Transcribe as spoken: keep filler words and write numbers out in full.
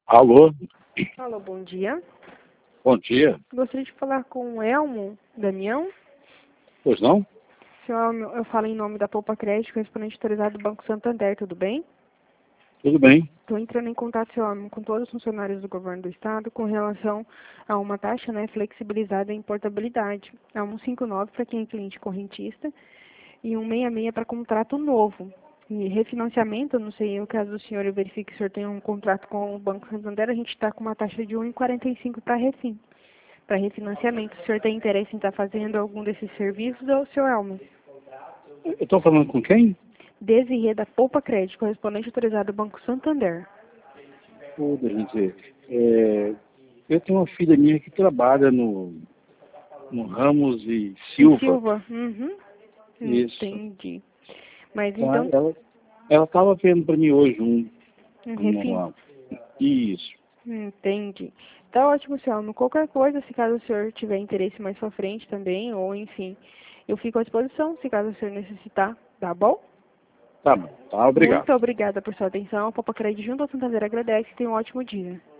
Alô, Alô, bom dia. bom dia. Gostaria de falar com o Elmo Damião. Pois não? Senhor Elmo, eu falo em nome da Poupa Crédito, correspondente autorizado do Banco Santander, tudo bem? Tudo bem. Estou entrando em contato, senhor Elmo, com todos os funcionários do governo do estado com relação a uma taxa, né, flexibilizada em portabilidade. É um cento e cinquenta e nove para quem é cliente correntista e um sessenta e seis para contrato novo. E refinanciamento, eu não sei, no caso do senhor, eu verifico que o senhor tem um contrato com o Banco Santander, a gente está com uma taxa de um vírgula quarenta e cinco para refin. Para refinanciamento. O senhor tem interesse em estar fazendo algum desses serviços ou o senhor Elmo? Eu estou falando com quem? Desirê da Poupa Crédito, correspondente autorizado do Banco Santander. Ô, deixa eu dizer, é, eu tenho uma filha minha que trabalha no, no Ramos e E Silva. Silva? Uhum. Isso. Entendi. Mas Então, então, ela ela estava vendo para mim hoje um, um refin. uma... Isso. Entendi. Tá ótimo, senhor Elmo. Qualquer coisa, se caso o senhor tiver interesse mais pra frente também, ou enfim, eu fico à disposição, se caso o senhor necessitar, tá bom? Tá bom. Tá, obrigado. Muito obrigada por sua atenção. A Poupa Crédito junto ao Santander agradece e tenha um ótimo dia.